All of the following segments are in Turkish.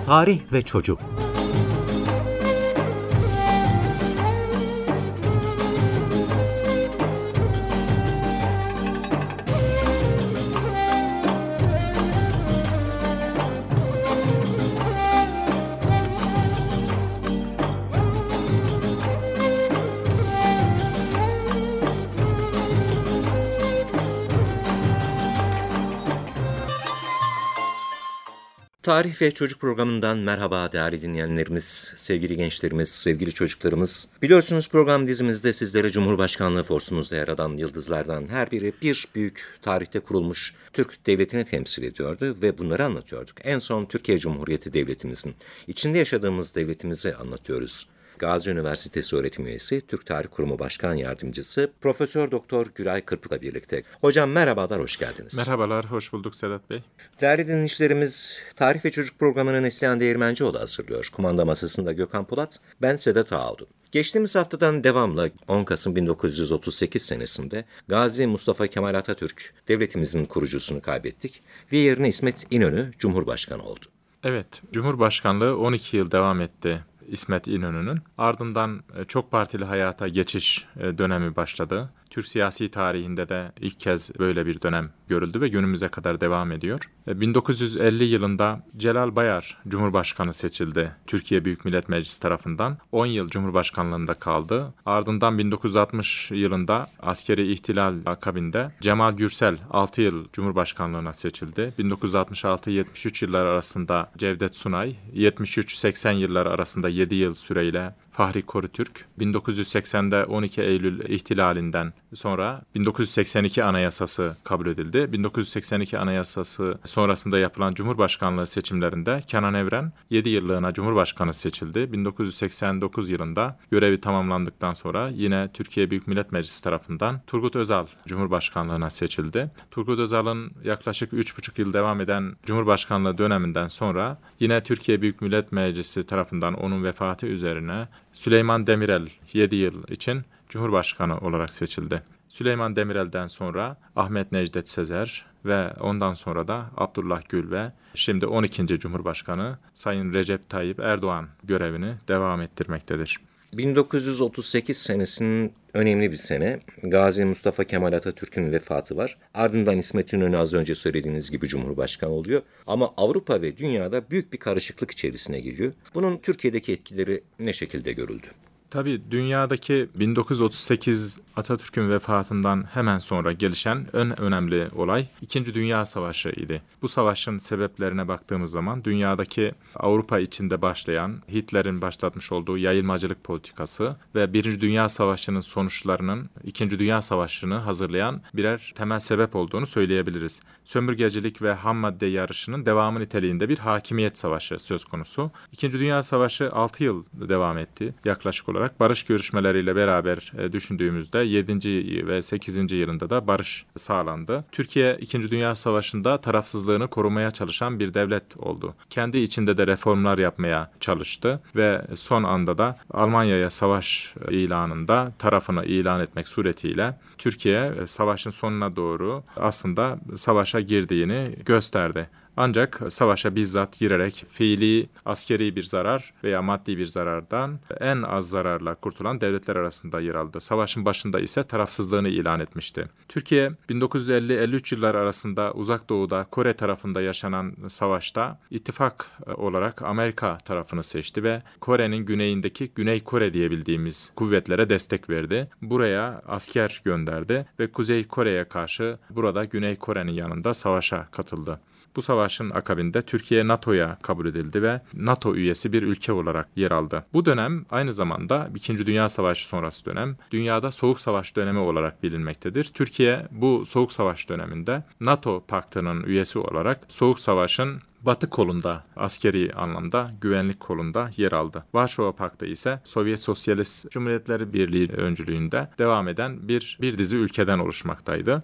Tarih ve Çocuk. Tarih ve Çocuk programından merhaba değerli dinleyenlerimiz, sevgili gençlerimiz, sevgili çocuklarımız. Biliyorsunuz program dizimizde sizlere Cumhurbaşkanlığı forsumuzda yer alan yıldızlardan her biri bir büyük tarihte kurulmuş Türk devletini temsil ediyordu ve bunları anlatıyorduk. En son Türkiye Cumhuriyeti Devletimizin, içinde yaşadığımız devletimizi anlatıyoruz. Gazi Üniversitesi öğretim üyesi, Türk Tarih Kurumu Başkan Yardımcısı Profesör Doktor Güray Kırpık'la birlikte. Hocam merhabalar, hoş geldiniz. Merhabalar, hoş bulduk Sedat Bey. Değerli dinleyicilerimiz, Tarih ve Çocuk programını Neslihan Değirmencioğlu hazırlıyor. Kumanda masasında Gökhan Polat, ben Sedat Ağaoğlu. Geçtiğimiz haftadan devamla 10 Kasım 1938 senesinde Gazi Mustafa Kemal Atatürk devletimizin kurucusunu kaybettik ve yerine İsmet İnönü Cumhurbaşkanı oldu. Evet, Cumhurbaşkanlığı 12 yıl devam etti İsmet İnönü'nün. Ardından çok partili hayata geçiş dönemi başladı. Türk siyasi tarihinde de ilk kez böyle bir dönem görüldü ve günümüze kadar devam ediyor. 1950 yılında Celal Bayar Cumhurbaşkanı seçildi Türkiye Büyük Millet Meclisi tarafından. 10 yıl Cumhurbaşkanlığında kaldı. Ardından 1960 yılında askeri ihtilal akabinde Cemal Gürsel 6 yıl Cumhurbaşkanlığına seçildi. 1966-73 yılları arasında Cevdet Sunay, 73-80 yılları arasında 7 yıl süreyle Fahri Korutürk, 1980'de 12 Eylül ihtilalinden sonra 1982 Anayasası kabul edildi. 1982 Anayasası sonrasında yapılan Cumhurbaşkanlığı seçimlerinde Kenan Evren 7 yıllığına Cumhurbaşkanı seçildi. 1989 yılında görevi tamamlandıktan sonra yine Türkiye Büyük Millet Meclisi tarafından Turgut Özal Cumhurbaşkanlığına seçildi. Turgut Özal'ın yaklaşık 3,5 yıl devam eden Cumhurbaşkanlığı döneminden sonra yine Türkiye Büyük Millet Meclisi tarafından onun vefatı üzerine Süleyman Demirel 7 yıl için Cumhurbaşkanı olarak seçildi. Süleyman Demirel'den sonra Ahmet Necdet Sezer ve ondan sonra da Abdullah Gül ve şimdi 12. Cumhurbaşkanı Sayın Recep Tayyip Erdoğan görevini devam ettirmektedir. 1938 senesinin önemli bir sene. Gazi Mustafa Kemal Atatürk'ün vefatı var. Ardından İsmet İnönü az önce söylediğiniz gibi Cumhurbaşkanı oluyor. Ama Avrupa ve dünyada büyük bir karışıklık içerisine giriyor. Bunun Türkiye'deki etkileri ne şekilde görüldü? Tabii dünyadaki 1938 Atatürk'ün vefatından hemen sonra gelişen en önemli olay 2. Dünya Savaşı idi. Bu savaşın sebeplerine baktığımız zaman dünyadaki Avrupa içinde başlayan Hitler'in başlatmış olduğu yayılmacılık politikası ve 1. Dünya Savaşı'nın sonuçlarının 2. Dünya Savaşı'nı hazırlayan birer temel sebep olduğunu söyleyebiliriz. Sömürgecilik ve ham madde yarışının devamı niteliğinde bir hakimiyet savaşı söz konusu. 2. Dünya Savaşı 6 yıl devam etti yaklaşık olarak. Barış görüşmeleriyle beraber düşündüğümüzde 7. ve 8. yılında da barış sağlandı. Türkiye 2. Dünya Savaşı'nda tarafsızlığını korumaya çalışan bir devlet oldu. Kendi içinde de reformlar yapmaya çalıştı ve son anda da Almanya'ya savaş ilanında tarafını ilan etmek suretiyle Türkiye savaşın sonuna doğru aslında savaşa girdiğini gösterdi. Ancak savaşa bizzat girerek fiili askeri bir zarar veya maddi bir zarardan en az zararla kurtulan devletler arasında yer aldı. Savaşın başında ise tarafsızlığını ilan etmişti. Türkiye 1950-53 yıllar arasında Uzak Doğu'da Kore tarafında yaşanan savaşta ittifak olarak Amerika tarafını seçti ve Kore'nin güneyindeki Güney Kore diye bildiğimiz kuvvetlere destek verdi. Buraya asker gönderdi ve Kuzey Kore'ye karşı burada Güney Kore'nin yanında savaşa katıldı. Bu savaşın akabinde Türkiye NATO'ya kabul edildi ve NATO üyesi bir ülke olarak yer aldı. Bu dönem aynı zamanda 2. Dünya Savaşı sonrası dönem, dünyada Soğuk Savaş dönemi olarak bilinmektedir. Türkiye bu Soğuk Savaş döneminde NATO paktının üyesi olarak Soğuk Savaş'ın Batı kolunda, askeri anlamda güvenlik kolunda yer aldı. Varşova Paktı ise Sovyet Sosyalist Cumhuriyetleri Birliği öncülüğünde devam eden bir dizi ülkeden oluşmaktaydı.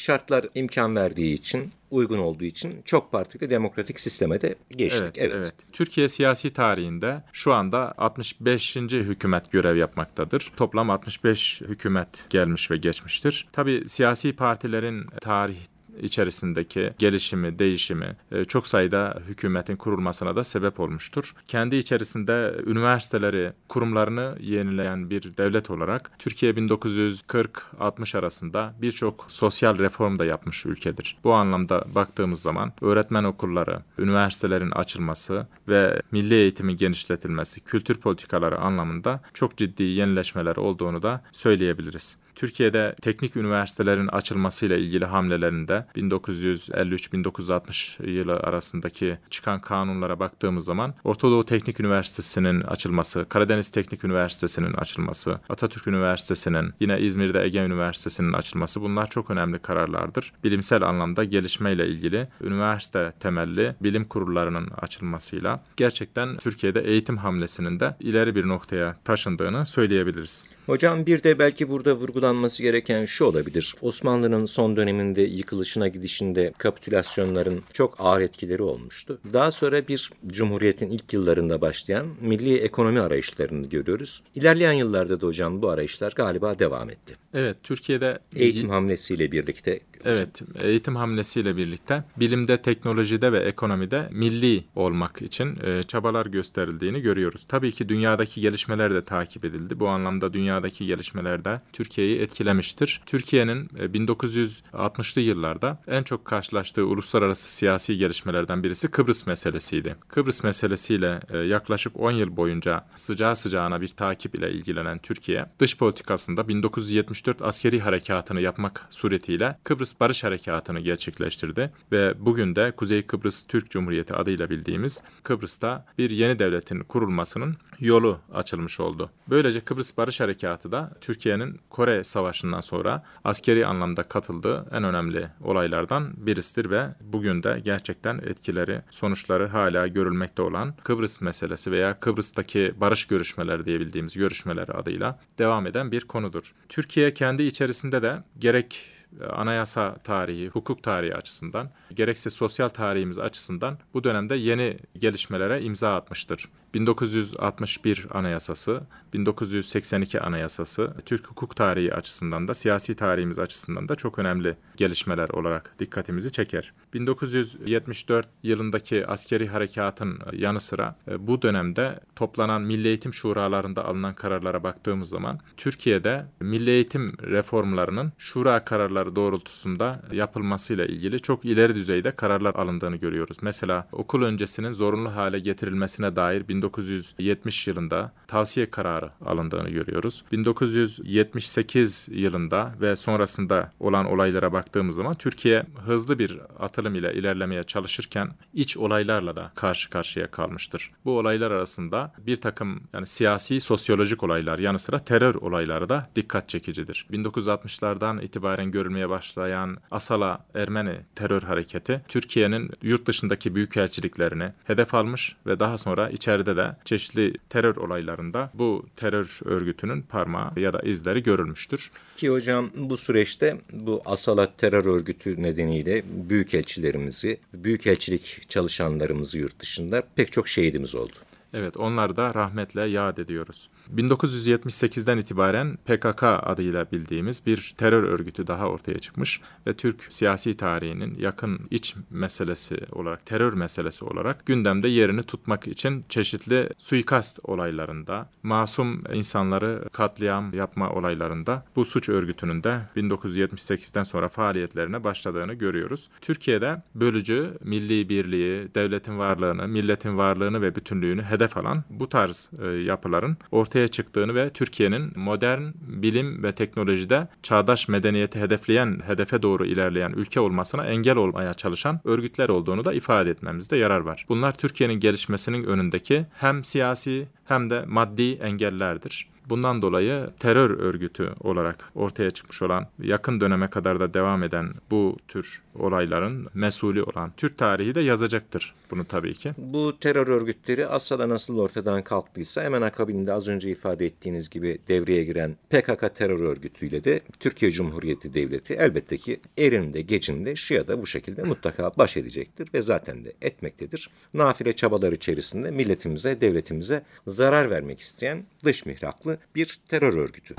şartlar imkan verdiği için, uygun olduğu için çok partili demokratik sisteme de geçtik. Evet. Türkiye siyasi tarihinde şu anda 65. hükümet görev yapmaktadır. Toplam 65 hükümet gelmiş ve geçmiştir. Tabii siyasi partilerin tarih içerisindeki gelişimi, değişimi çok sayıda hükümetin kurulmasına da sebep olmuştur. Kendi içerisinde üniversiteleri, kurumlarını yenileyen bir devlet olarak Türkiye 1940-60 arasında birçok sosyal reform da yapmış ülkedir. Bu anlamda baktığımız zaman öğretmen okulları, üniversitelerin açılması ve milli eğitimin genişletilmesi, kültür politikaları anlamında çok ciddi yenileşmeler olduğunu da söyleyebiliriz. Türkiye'de teknik üniversitelerin açılmasıyla ilgili hamlelerinde 1953-1960 yılı arasındaki çıkan kanunlara baktığımız zaman Orta Doğu Teknik Üniversitesi'nin açılması, Karadeniz Teknik Üniversitesi'nin açılması, Atatürk Üniversitesi'nin, yine İzmir'de Ege Üniversitesi'nin açılması, bunlar çok önemli kararlardır. Bilimsel anlamda gelişmeyle ilgili üniversite temelli bilim kurullarının açılmasıyla gerçekten Türkiye'de eğitim hamlesinin de ileri bir noktaya taşındığını söyleyebiliriz. Hocam bir de belki burada vurgulanması gereken şu olabilir. Osmanlı'nın son döneminde yıkılışına gidişinde kapitülasyonların çok ağır etkileri olmuştu. Daha sonra bir Cumhuriyet'in ilk yıllarında başlayan milli ekonomi arayışlarını görüyoruz. İlerleyen yıllarda da hocam bu arayışlar galiba devam etti. Evet, Türkiye'de eğitim hamlesiyle birlikte. Evet, eğitim hamlesiyle birlikte bilimde, teknolojide ve ekonomide milli olmak için çabalar gösterildiğini görüyoruz. Tabii ki dünyadaki gelişmeler de takip edildi. Bu anlamda dünyadaki gelişmeler de Türkiye'yi etkilemiştir. Türkiye'nin 1960'lı yıllarda en çok karşılaştığı uluslararası siyasi gelişmelerden birisi Kıbrıs meselesiydi. Kıbrıs meselesiyle yaklaşık 10 yıl boyunca sıcağı sıcağına bir takip ile ilgilenen Türkiye, dış politikasında 1974 askeri harekatını yapmak suretiyle Kıbrıs Barış Harekatı'nı gerçekleştirdi ve bugün de Kuzey Kıbrıs Türk Cumhuriyeti adıyla bildiğimiz Kıbrıs'ta bir yeni devletin kurulmasının yolu açılmış oldu. Böylece Kıbrıs Barış Harekatı da Türkiye'nin Kore Savaşı'ndan sonra askeri anlamda katıldığı en önemli olaylardan birisidir ve bugün de gerçekten etkileri, sonuçları hala görülmekte olan Kıbrıs meselesi veya Kıbrıs'taki barış görüşmeleri diyebildiğimiz görüşmeler adıyla devam eden bir konudur. Türkiye kendi içerisinde de gerek anayasa tarihi, hukuk tarihi açısından, gerekse sosyal tarihimiz açısından bu dönemde yeni gelişmelere imza atmıştır. 1961 Anayasası, 1982 Anayasası, Türk hukuk tarihi açısından da, siyasi tarihimiz açısından da çok önemli gelişmeler olarak dikkatimizi çeker. 1974 yılındaki askeri harekatın yanı sıra bu dönemde toplanan Milli Eğitim Şuralarında alınan kararlara baktığımız zaman Türkiye'de milli eğitim reformlarının şura kararları doğrultusunda yapılmasıyla ilgili çok ileri düzeyde kararlar alındığını görüyoruz. Mesela okul öncesinin zorunlu hale getirilmesine dair 1970 yılında tavsiye kararı alındığını görüyoruz. 1978 yılında ve sonrasında olan olaylara baktığımız zaman Türkiye hızlı bir atılım ile ilerlemeye çalışırken iç olaylarla da karşı karşıya kalmıştır. Bu olaylar arasında bir takım siyasi, sosyolojik olaylar yanı sıra terör olayları da dikkat çekicidir. 1960'lardan itibaren görülmeye başlayan Asala Ermeni terör hareketi Türkiye'nin yurt dışındaki büyükelçiliklerini hedef almış ve daha sonra içeride de çeşitli terör olaylarında bu terör örgütünün parmağı ya da izleri görülmüştür. Ki hocam bu süreçte bu Asala terör örgütü nedeniyle büyükelçilerimizi, büyükelçilik çalışanlarımızı yurt dışında pek çok şehidimiz oldu. Evet, onları da rahmetle yad ediyoruz. 1978'den itibaren PKK adıyla bildiğimiz bir terör örgütü daha ortaya çıkmış ve Türk siyasi tarihinin yakın iç meselesi olarak, terör meselesi olarak gündemde yerini tutmak için çeşitli suikast olaylarında, masum insanları katliam yapma olaylarında bu suç örgütünün de 1978'den sonra faaliyetlerine başladığını görüyoruz. Türkiye'de bölücü, milli birliği, devletin varlığını, milletin varlığını ve bütünlüğünü hedef alan bu tarz yapıların ortaya çıktığını ve Türkiye'nin modern bilim ve teknolojide çağdaş medeniyeti hedefe doğru ilerleyen ülke olmasına engel olmaya çalışan örgütler olduğunu da ifade etmemizde yarar var. Bunlar Türkiye'nin gelişmesinin önündeki hem siyasi hem de maddi engellerdir. Bundan dolayı terör örgütü olarak ortaya çıkmış olan, yakın döneme kadar da devam eden bu tür olayların mesulü olan Türk tarihi de yazacaktır bunu tabii ki. Bu terör örgütleri Asya'da nasıl ortadan kalktıysa hemen akabinde az önce ifade ettiğiniz gibi devreye giren PKK terör örgütüyle de Türkiye Cumhuriyeti Devleti elbette ki erinde gecinde şu ya da bu şekilde mutlaka baş edecektir ve zaten de etmektedir. Nafile çabalar içerisinde milletimize, devletimize zarar vermek isteyen dış mihraklı bir terör örgütü.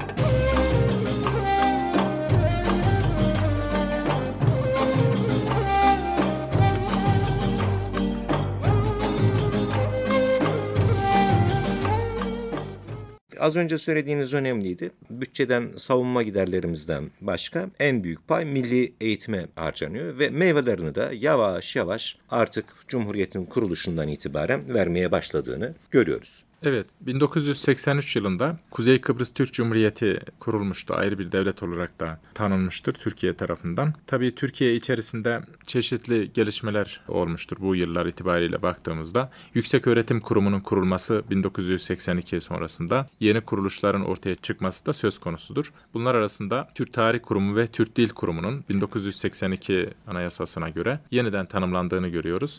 Az önce söylediğiniz önemliydi. Bütçeden savunma giderlerimizden başka en büyük pay milli eğitime harcanıyor ve meyvelerini de yavaş yavaş artık Cumhuriyet'in kuruluşundan itibaren vermeye başladığını görüyoruz. Evet, 1983 yılında Kuzey Kıbrıs Türk Cumhuriyeti kurulmuştu. Ayrı bir devlet olarak da tanınmıştır Türkiye tarafından. Tabii Türkiye içerisinde çeşitli gelişmeler olmuştur bu yıllar itibariyle baktığımızda. Yükseköğretim Kurumu'nun kurulması 1982 sonrasında, yeni kuruluşların ortaya çıkması da söz konusudur. Bunlar arasında Türk Tarih Kurumu ve Türk Dil Kurumu'nun 1982 Anayasasına göre yeniden tanımlandığını görüyoruz.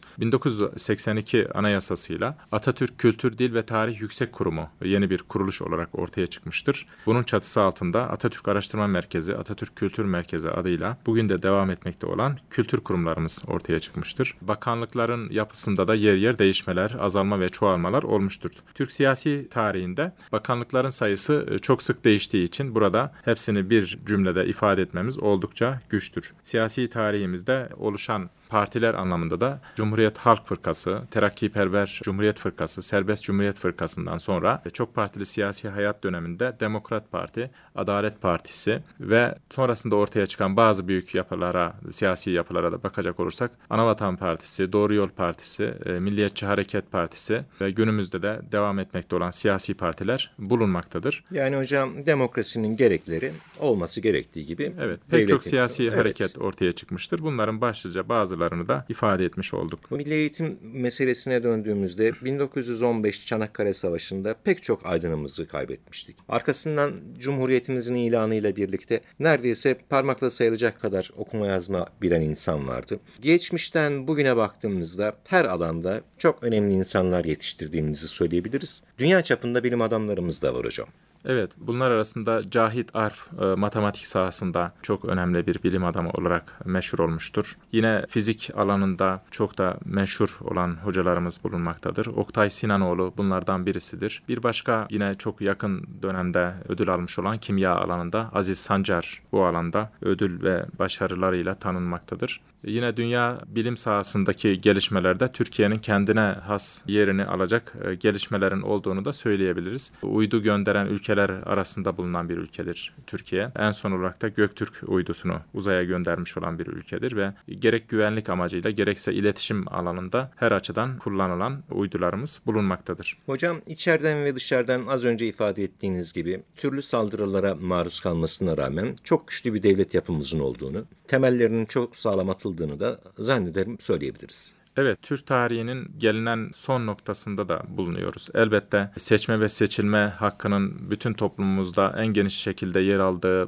1982 Anayasasıyla Atatürk Kültür, Dil ve Tarih Yüksek Kurumu yeni bir kuruluş olarak ortaya çıkmıştır. Bunun çatısı altında Atatürk Araştırma Merkezi, Atatürk Kültür Merkezi adıyla bugün de devam etmekte olan kültür kurumlarımız ortaya çıkmıştır. Bakanlıkların yapısında da yer yer değişmeler, azalma ve çoğalmalar olmuştur. Türk siyasi tarihinde bakanlıkların sayısı çok sık değiştiği için burada hepsini bir cümlede ifade etmemiz oldukça güçtür. Siyasi tarihimizde oluşan partiler anlamında da Cumhuriyet Halk Fırkası, Terakkiperver Cumhuriyet Fırkası, Serbest Cumhuriyet Fırkası'ndan sonra çok partili siyasi hayat döneminde Demokrat Parti, Adalet Partisi ve sonrasında ortaya çıkan bazı büyük yapılara, siyasi yapılara da bakacak olursak Anavatan Partisi, Doğru Yol Partisi, Milliyetçi Hareket Partisi ve günümüzde de devam etmekte olan siyasi partiler bulunmaktadır. Yani hocam demokrasinin gerekleri olması gerektiği gibi. Evet, pek çok siyasi hareket ortaya çıkmıştır. Bunların başlıca bazılarını da ifade etmiş olduk. Milli eğitim meselesine döndüğümüzde 1915 Çanakkale Savaşı'nda pek çok aydınımızı kaybetmiştik. Arkasından Cumhuriyetimizin ilanıyla birlikte neredeyse parmakla sayılacak kadar okuma yazma bilen insan vardı. Geçmişten bugüne baktığımızda her alanda çok önemli insanlar yetiştirdiğimizi söyleyebiliriz. Dünya çapında bilim adamlarımız da var hocam. Evet, bunlar arasında Cahit Arf matematik sahasında çok önemli bir bilim adamı olarak meşhur olmuştur. Yine fizik alanında çok da meşhur olan hocalarımız bulunmaktadır. Oktay Sinanoğlu bunlardan birisidir. Bir başka yine çok yakın dönemde ödül almış olan kimya alanında Aziz Sancar bu alanda ödül ve başarılarıyla tanınmaktadır. Yine dünya bilim sahasındaki gelişmelerde Türkiye'nin kendine has yerini alacak gelişmelerin olduğunu da söyleyebiliriz. Uydu gönderen ülkeler arasında bulunan bir ülkedir Türkiye. En son olarak da Göktürk uydusunu uzaya göndermiş olan bir ülkedir ve gerek güvenlik amacıyla gerekse iletişim alanında her açıdan kullanılan uydularımız bulunmaktadır. Hocam içeriden ve dışarıdan az önce ifade ettiğiniz gibi türlü saldırılara maruz kalmasına rağmen çok güçlü bir devlet yapımızın olduğunu, temellerinin çok sağlam atıldığını da zannederim söyleyebiliriz. Evet, Türk tarihinin gelinen son noktasında da bulunuyoruz. Elbette seçme ve seçilme hakkının bütün toplumumuzda en geniş şekilde yer aldığı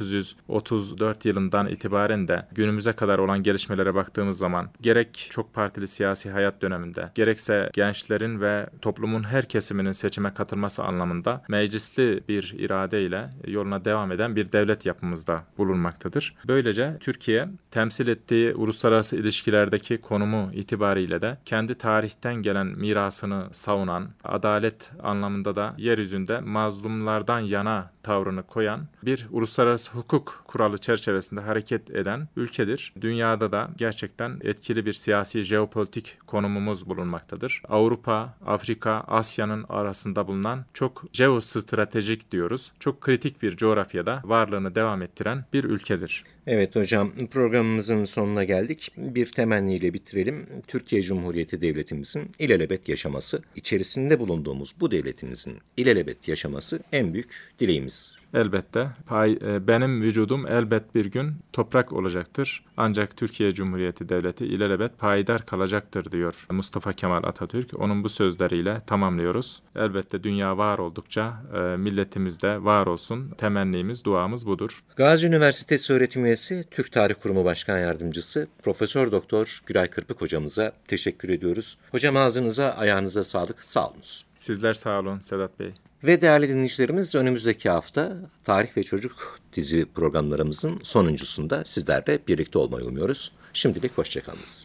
1934 yılından itibaren de günümüze kadar olan gelişmelere baktığımız zaman gerek çok partili siyasi hayat döneminde gerekse gençlerin ve toplumun her kesiminin seçime katılması anlamında meclisli bir iradeyle yoluna devam eden bir devlet yapımızda bulunmaktadır. Böylece Türkiye temsil ettiği uluslararası ilişkilerdeki konumu itibariyle de kendi tarihten gelen mirasını savunan, adalet anlamında da yeryüzünde mazlumlardan yana tavrını koyan bir uluslararası hukuk kuralı çerçevesinde hareket eden ülkedir. Dünyada da gerçekten etkili bir siyasi jeopolitik konumumuz bulunmaktadır. Avrupa, Afrika, Asya'nın arasında bulunan çok jeostratejik diyoruz. Çok kritik bir coğrafyada varlığını devam ettiren bir ülkedir. Evet hocam, programımızın sonuna geldik. Bir temenniyle bitirelim. Türkiye Cumhuriyeti Devletimizin ilelebet yaşaması, içerisinde bulunduğumuz bu devletimizin ilelebet yaşaması en büyük dileğimiz. ülkemiz? Elbette. Benim vücudum elbet bir gün toprak olacaktır. Ancak Türkiye Cumhuriyeti Devleti ilelebet payidar kalacaktır diyor Mustafa Kemal Atatürk. Onun bu sözleriyle tamamlıyoruz. Elbette dünya var oldukça milletimiz de var olsun. Temennimiz, duamız budur. Gazi Üniversitesi öğretim üyesi, Türk Tarih Kurumu Başkan Yardımcısı Profesör Doktor Güray Kırpık hocamıza teşekkür ediyoruz. Hocam ağzınıza, ayağınıza sağlık. Sağ olunuz. Sizler sağ olun Sedat Bey. Ve değerli dinleyicilerimiz, önümüzdeki hafta Tarih ve Çocuk dizi programlarımızın sonuncusunda sizlerle birlikte olmayı umuyoruz. Şimdilik hoşçakalınız.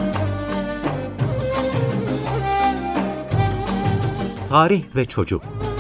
Tarih ve Çocuk.